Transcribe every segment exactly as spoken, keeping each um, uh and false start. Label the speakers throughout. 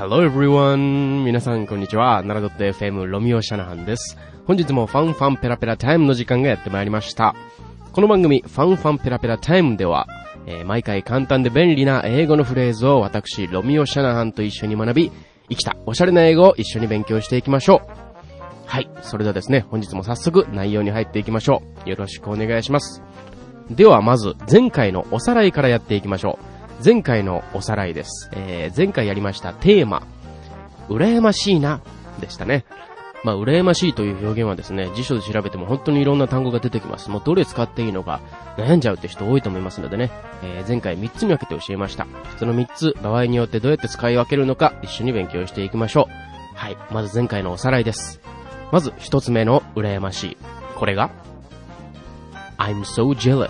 Speaker 1: Hello everyone! 皆さんこんにちは。ナラドット エフエム ロミオシャナハンです。本日もファンファンペラペラタイムの時間がやってまいりました。この番組ファンファンペラペラタイムでは、えー、毎回簡単で便利な英語のフレーズを私ロミオシャナハンと一緒に学び、生きたおしゃれな英語を一緒に勉強していきましょう。はい、それではですね、本日も早速内容に入っていきましょう。よろしくお願いします。ではまず前回のおさらいからやっていきましょう。前回のおさらいです。えー、前回やりましたテーマ、羨ましいなでしたね。まあ、羨ましいという表現はですね、辞書で調べても本当にいろんな単語が出てきます。もうどれ使っていいのか悩んじゃうって人多いと思いますのでね、えー、前回みっつに分けて教えました。そのみっつ、場合によってどうやって使い分けるのか一緒に勉強していきましょう。はい、まず前回のおさらいです。まず一つ目の羨ましい。これが、I'm so jealous.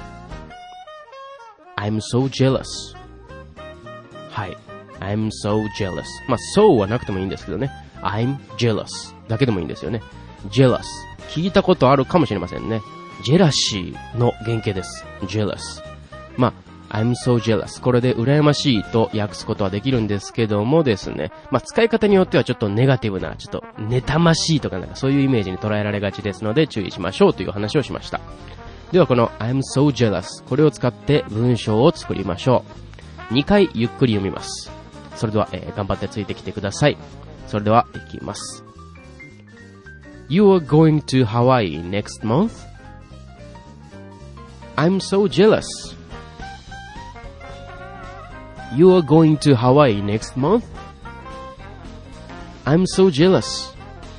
Speaker 1: I'm so jealous. はい。I'm so jealous. まあ、so はなくてもいいんですけどね。I'm jealous だけでもいいんですよね。jealous 聞いたことあるかもしれませんね。ジェラシーの原型です。jealous まあ、I'm so jealous これで羨ましいと訳すことはできるんですけどもですね、まあ、使い方によってはちょっとネガティブな、ちょっと妬ましいとかなんかそういうイメージに捉えられがちですので注意しましょうという話をしました。ではこの I'm so jealous これを使って文章を作りましょう。にかいゆっくり読みます。それでは、えー、頑張ってついてきてください。それでは、いきます。You are going to Hawaii next month? I'm so jealous. You are going to Hawaii next month? I'm so jealous.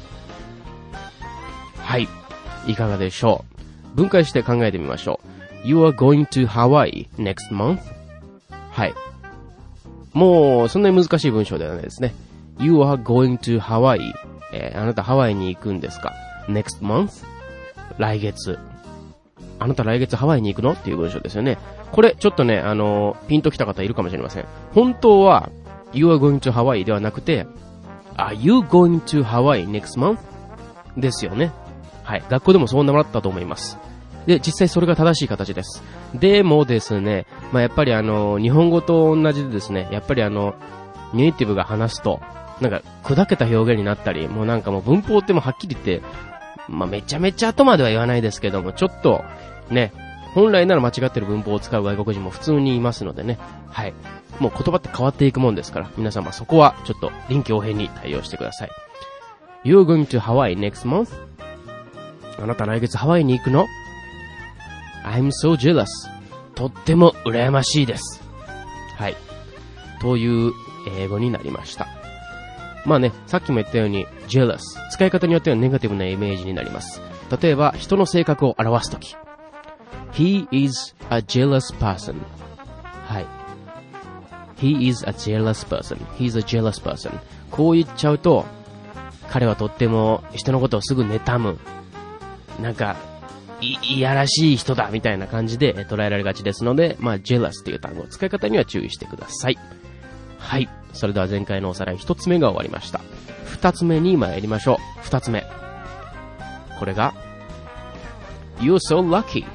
Speaker 1: はい。いかがでしょう？分解して考えてみましょう。You are going to Hawaii next month? はい。もう、そんなに難しい文章ではないですね。You are going to Hawaii、えー、あなたハワイに行くんですか？ Next month? 来月。あなた来月ハワイに行くの？っていう文章ですよね。これ、ちょっとね、あのー、ピンときた方いるかもしれません。本当は、You are going to Hawaii ではなくて、Are you going to Hawaii next month? ですよね。はい。学校でもそう習ったと思います。で、実際それが正しい形です。でもですね、まあ、やっぱりあの、日本語と同じでですね、やっぱりあの、ネイティブが話すと、なんか、砕けた表現になったり、もうなんかもう文法ってもはっきり言って、まあ、めちゃめちゃとまでは言わないですけども、ちょっと、ね、本来なら間違ってる文法を使う外国人も普通にいますのでね、はい。もう言葉って変わっていくもんですから、皆様そこはちょっと臨機応変に対応してください。You're going to Hawaii next month? あなた来月ハワイに行くの？ I'm so jealous. とっても羨ましいです。はい。という英語になりました。まあね、さっきも言ったように jealous 使い方によってはネガティブなイメージになります。例えば人の性格を表すとき、 He is a jealous person。 はい。 He is a jealous person。 He's a jealous person。 こう言っちゃうと、彼はとっても人のことをすぐ妬む、なんかい, いやらしい人だみたいな感じで捉えられがちですので、まあ jealous という単語、使い方には注意してください。はい。それでは前回のおさらい一つ目が終わりました。二つ目に参りましょう。二つ目。これが You're so lucky.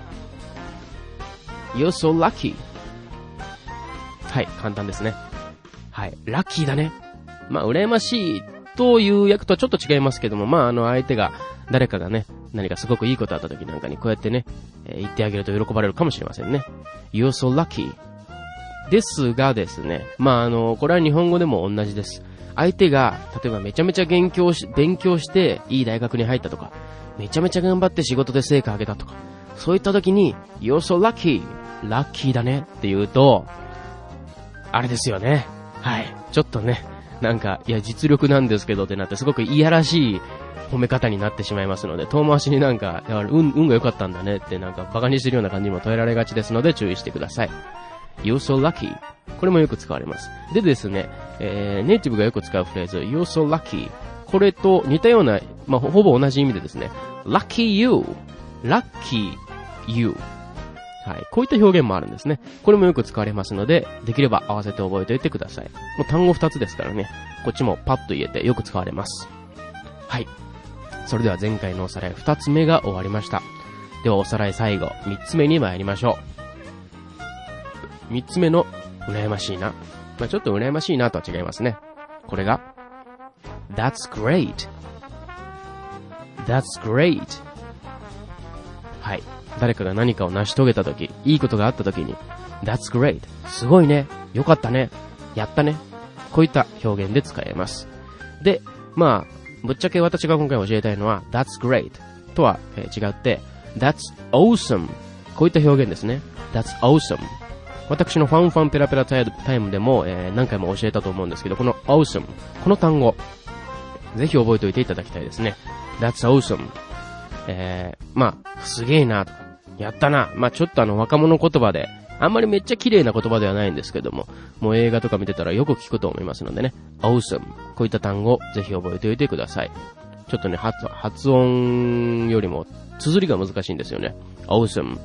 Speaker 1: You're so lucky. はい、簡単ですね。はい、ラッキーだね。まあ、羨ましいという訳とはちょっと違いますけども、まあ、あの、相手が、誰かがね、何かすごくいいことあった時なんかにこうやってね、えー、言ってあげると喜ばれるかもしれませんね。You're so lucky.ですがですね、まあ、あの、これは日本語でも同じです。相手が、例えばめちゃめちゃ勉強し、勉強していい大学に入ったとか、めちゃめちゃ頑張って仕事で成果上げたとか、そういった時に、You're so lucky! ラッキーだねって言うと、あれですよね。はい。ちょっとね、なんか、いや、実力なんですけどってなって、すごくいやらしい褒め方になってしまいますので、遠回しになんか、運、運が良かったんだねってなんか、馬鹿にしてるような感じにも捉えられがちですので、注意してください。You're so lucky. これもよく使われます。でですね、えー、ネイティブがよく使うフレーズ、You're so lucky. これと似たような、まあ、ほぼ同じ意味でですね、lucky you。lucky you。はい。こういった表現もあるんですね。これもよく使われますので、できれば合わせて覚えておいてください。もう単語二つですからね、こっちもパッと言えてよく使われます。はい。それでは前回のおさらい二つ目が終わりました。ではおさらい最後、三つ目に参りましょう。三つ目の羨ましいな。まあ、ちょっと羨ましいなとは違いますね。 これが That's great That's great はい。誰かが何かを成し遂げたとき、いいことがあったときに That's great すごいね、よかったね、やったね、こういった表現で使えます。で、まあぶっちゃけ私が今回教えたいのは That's great とは、えー、違って That's awesome こういった表現ですね。 That's awesome 私のファンファンペラペラタイムでも、えー、何回も教えたと思うんですけど、この awesome この単語ぜひ覚えておいていただきたいですね。 That's awesome えー、まあすげえなとかやったな、まあちょっとあの若者言葉であんまりめっちゃ綺麗な言葉ではないんですけども、もう映画とか見てたらよく聞くと思いますのでね、 awesome こういった単語ぜひ覚えておいてください。ちょっとね 発, 発音よりも綴りが難しいんですよね。 awesome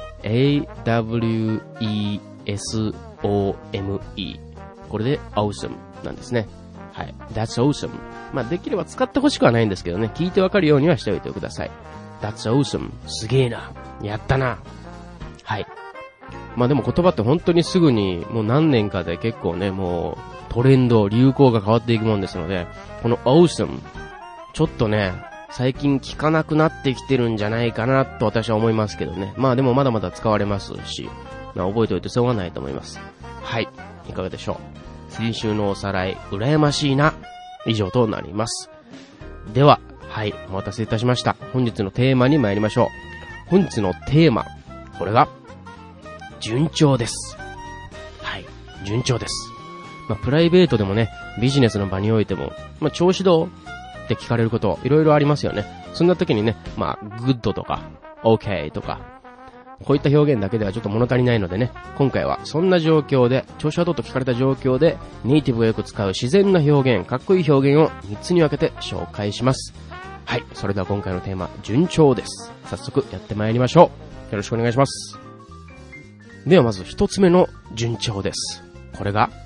Speaker 1: A W E S O M E これで awesome なんですね。はい。That's awesome まあできれば使ってほしくはないんですけどね、聞いてわかるようにはしておいてください。 That's awesome すげえな、やったな。はい。まあでも言葉って本当にすぐにもう何年かで結構ね、もうトレンド流行が変わっていくもんですので、この awesome ちょっとね最近聞かなくなってきてるんじゃないかなと私は思いますけどね。まあでもまだまだ使われますし、まあ覚えておいてしょうがないと思います。はい、いかがでしょう。先週のおさらい羨ましいな以上となります。では、はい、お待たせいたしました。本日のテーマに参りましょう。本日のテーマ、これが順調です。はい、順調です。まあプライベートでもね、ビジネスの場においても、まあ調子どうって聞かれることいろいろありますよね。そんな時にね、まあグッドとか OK とかこういった表現だけではちょっと物足りないのでね、今回はそんな状況で調子はどうと聞かれた状況でネイティブがよく使う自然な表現、かっこいい表現をみっつに分けて紹介します。はい、それでは今回のテーマ、順調です。早速やってまいりましょう。よろしくお願いします。ではまず一つ目の順調です。これが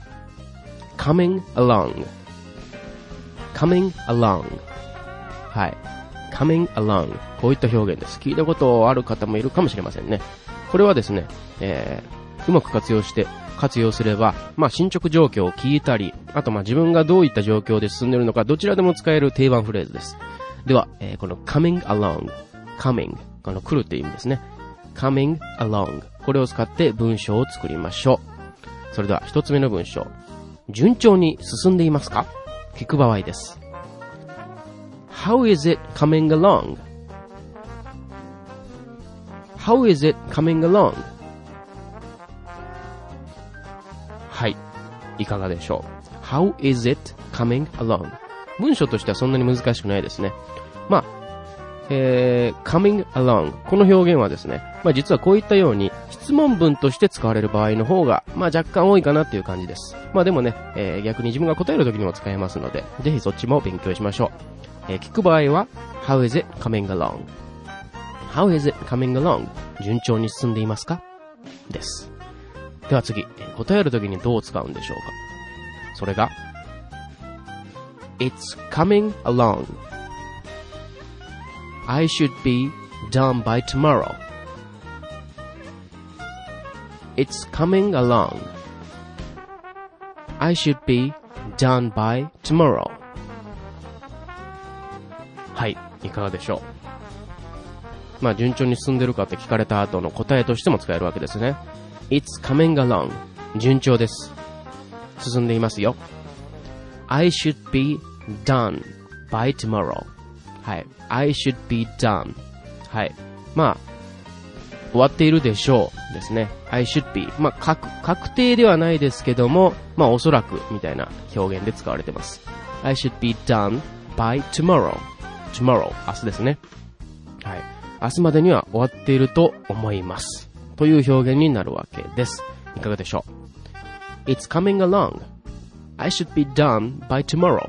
Speaker 1: coming along coming along はい coming along こういった表現です。聞いたことある方もいるかもしれませんね。これはですね、えー、うまく活用して活用すれば、まあ進捗状況を聞いたり、あとまあ自分がどういった状況で進んでいるのかどちらでも使える定番フレーズです。では、えー、この coming along coming この来るっていう意味ですね。coming along これを使って文章を作りましょう。それでは一つ目の文章、順調に進んでいますか？聞く場合です。 How is it coming along? How is it coming along? はい、いかがでしょう。 How is it coming along? 文章としてはそんなに難しくないですね。まあえー、coming along この表現はですね、まあ実はこういったように質問文として使われる場合の方がまあ若干多いかなっていう感じです。まあでもね、えー、逆に自分が答える時にも使えますので、ぜひそっちも勉強しましょう。えー、聞く場合は How is it coming along? How is it coming along? 順調に進んでいますか？です。では次、答える時にどう使うんでしょうか。それが It's coming along.I should be done by tomorrow. It's coming along. I should be done by tomorrow. はい、いかがでしょう。まあ順調に進んでるかって聞かれた後の答えとしても使えるわけですね。It's coming along. 順調です。進んでいますよ。I should be done by tomorrow.はい。I should be done. はい。まあ、終わっているでしょうですね。I should be. まあ、確、確定ではないですけども、まあ、おそらくみたいな表現で使われています。I should be done by tomorrow. tomorrow. 明日ですね。はい。明日までには終わっていると思います。という表現になるわけです。いかがでしょう。It's coming along. I should be done by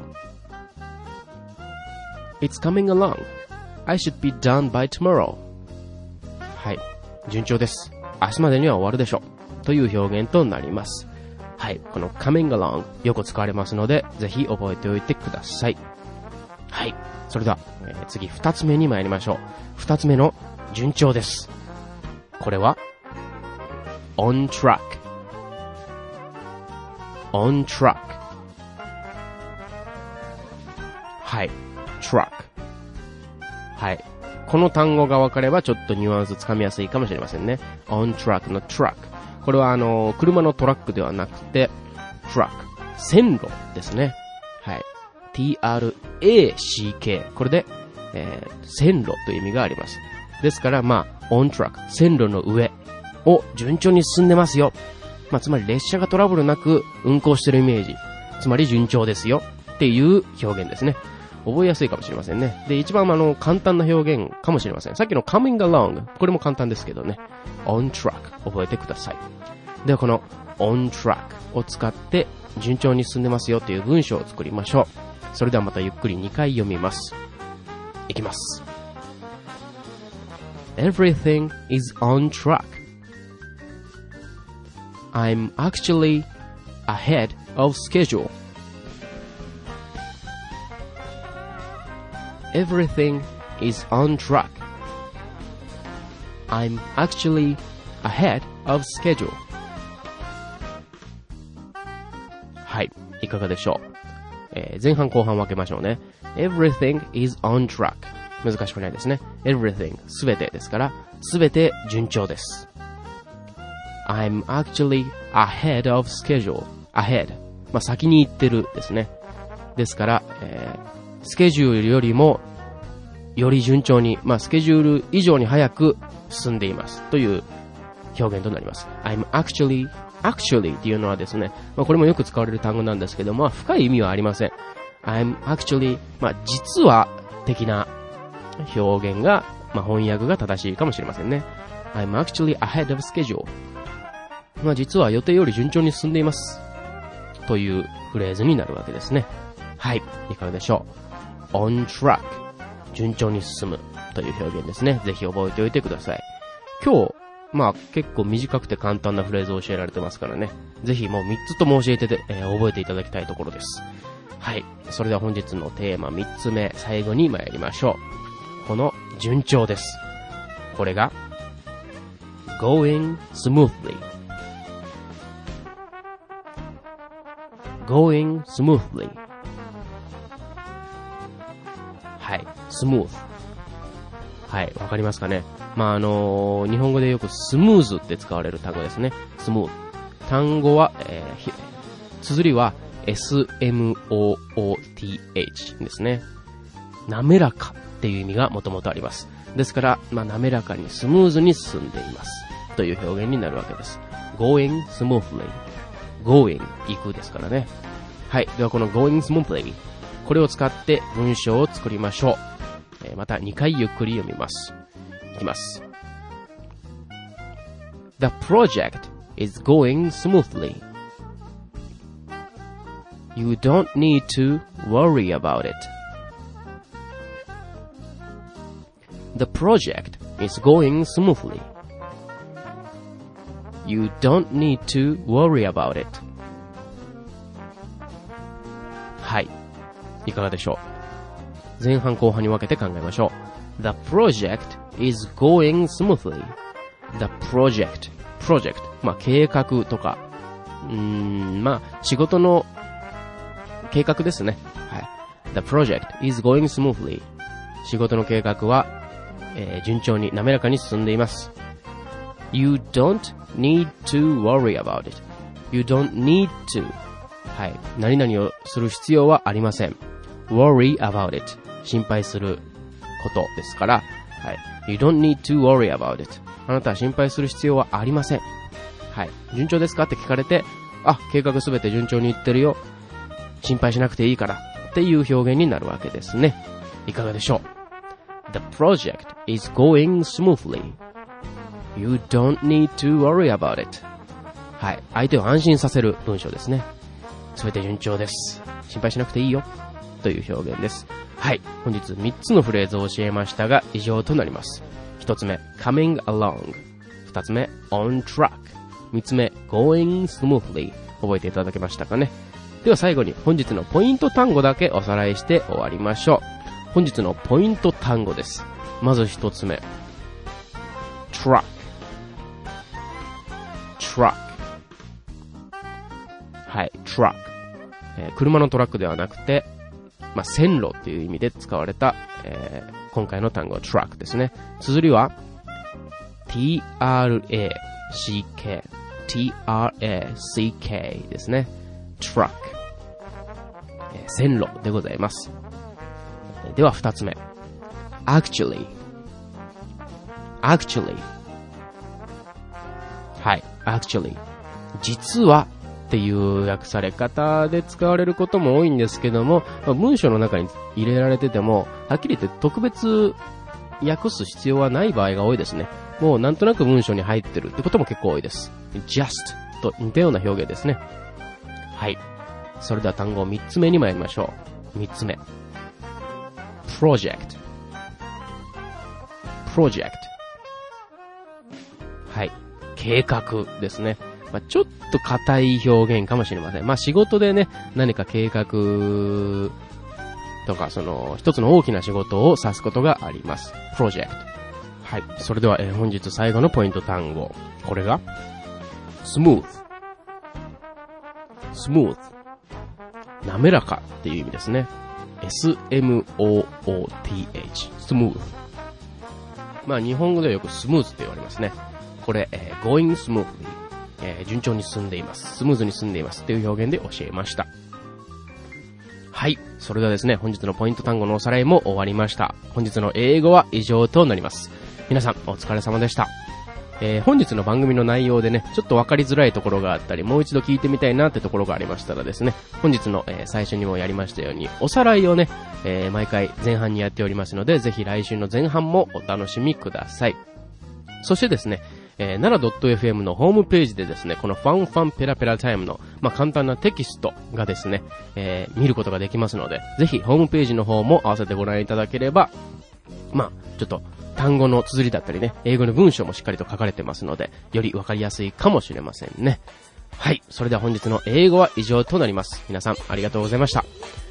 Speaker 1: tomorrow.It's coming along. I should be done by tomorrow. はい。順調です。明日までには終わるでしょう。という表現となります。はい。この coming along よく使われますので、ぜひ覚えておいてください。はい。それでは、えー、次二つ目に参りましょう。二つ目の順調です。これは on track. on track. はい。truck。はい。この単語が分かればちょっとニュアンスつかみやすいかもしれませんね。on truck の truck。これはあの、車のトラックではなくて、truck。線路ですね。はい。ティーアールエーシーケー。これで、えー、線路という意味があります。ですから、まあ、on track。線路の上を順調に進んでますよ。まあ、つまり列車がトラブルなく運行しているイメージ。つまり順調ですよ。っていう表現ですね。覚えやすいかもしれませんね。で、一番あの、簡単な表現かもしれません。さっきの coming along。これも簡単ですけどね。on track。覚えてください。では、この on track を使って順調に進んでますよという文章を作りましょう。それではまたゆっくりにかい読みます。いきます。Everything is on track. I'm actually ahead of schedule. Everything is on track. I'm actually ahead of schedule. はい、いかがでしょう。えー、前半後半分けましょうね。Everything is on track. 難しくないですね。Everything すべてですからすべて順調です。I'm actually ahead of schedule. Ahead まあ先に行ってるですね。ですから、えー、スケジュールよりもより順調に、まあスケジュール以上に早く進んでいますという表現となります。I'm actually actually っていうのはですね、まあ、これもよく使われる単語なんですけども、まあ、深い意味はありません。I'm actually まあ実は的な表現が、まあ、翻訳が正しいかもしれませんね。I'm actually ahead of schedule まあ実は予定より順調に進んでいますというフレーズになるわけですね。はい、いかがでしょう。on track 順調に進むという表現ですね。ぜひ覚えておいてください。今日まあ結構短くて簡単なフレーズを教えられてますからね。ぜひもうみっつとも教えてて、えー、覚えていただきたいところです。はい。それでは本日のテーマみっつめ、最後に参りましょう。この順調です。これが going smoothly going smoothly はい、smoothはい、わかりますかね。まああのー、日本語でよくスムーズって使われる単語ですね。スムーズ。単語は、えー、綴りは エスエムオーオーティーエイチ ですね。滑らかっていう意味がもともとあります。ですから、まあ滑らかにスムーズに進んでいますという表現になるわけです。going smoothly going 行くですからね。はい。ではこの going smoothly これを使って文章を作りましょう。えー、またにかいゆっくり読みます。いきます。The project is going smoothly. You don't need to worry about it. The project is going smoothly. You don't need to worry about it. はい。いかがでしょう。前半後半に分けて考えましょう。The project is going smoothly. The project. project. まあ、計画とか。うーん、まあ、仕事の計画ですね。はい。The project is going smoothly. 仕事の計画は、えー、順調に滑らかに進んでいます。You don't need to worry about it. You don't need to. はい。何々をする必要はありません。worry about it. 心配することですから、はい。You don't need to worry about it. あなたは心配する必要はありません。はい。順調ですかって聞かれて、あ、計画すべて順調にいってるよ。心配しなくていいからっていう表現になるわけですね。いかがでしょう。The project is going smoothly. You don't need to worry about it. はい。相手を安心させる文章ですね。すべて順調です。心配しなくていいよ。という表現です。はい。本日みっつのフレーズを教えましたが、以上となります。ひとつめ、coming along。ふたつめ、on track。みっつめ、going smoothly。覚えていただけましたかね。では最後に本日のポイント単語だけおさらいして終わりましょう。本日のポイント単語です。まずひとつめ。truck。truck。はい、truck。えー、車のトラックではなくて、 まあ、線路っていう意味で使われた、えー、今回の単語 truck ですね。綴りは ティーアールエーシーケー ティーアールエーシーケー ですね。truck、えー、線路でございます。では二つ目 actually actually はい actually 実はっていう訳され方で使われることも多いんですけども、文章の中に入れられててもはっきり言って特別訳す必要はない場合が多いですね。もうなんとなく文章に入ってるってことも結構多いです。 just と似たような表現ですね。はい、それでは単語三つ目に参りましょう。三つ目 project project はい、計画ですね。まあ、ちょっと硬い表現かもしれません。まあ、仕事でね、何か計画とか、その、一つの大きな仕事を指すことがあります。プロジェクト。はい。それでは、えー、本日最後のポイント単語。これが、smooth。smooth。滑らかっていう意味ですね。エスエムオーオーティーエイチ。smooth。まあ、日本語ではよくスムーズって言われますね。これ、えー、going smoothly。えー、順調に進んでいます。スムーズに進んでいますっていう表現で教えました。はい。それではですね、本日のポイント単語のおさらいも終わりました。本日の英語は以上となります。皆さん、お疲れ様でした。えー、本日の番組の内容でね、ちょっとわかりづらいところがあったり、もう一度聞いてみたいなってところがありましたらですね、本日の、えー、最初にもやりましたように、おさらいをね、えー、毎回前半にやっておりますので、ぜひ来週の前半もお楽しみください。そしてですね、えー、ナラ .fm のホームページでですね、このファンファンペラペラタイムの、まあ、簡単なテキストがですね、えー、見ることができますので、ぜひホームページの方も合わせてご覧いただければ、まあ、ちょっと単語の綴りだったりね、英語の文章もしっかりと書かれてますので、よりわかりやすいかもしれませんね。はい。それでは本日の英語は以上となります。皆さんありがとうございました。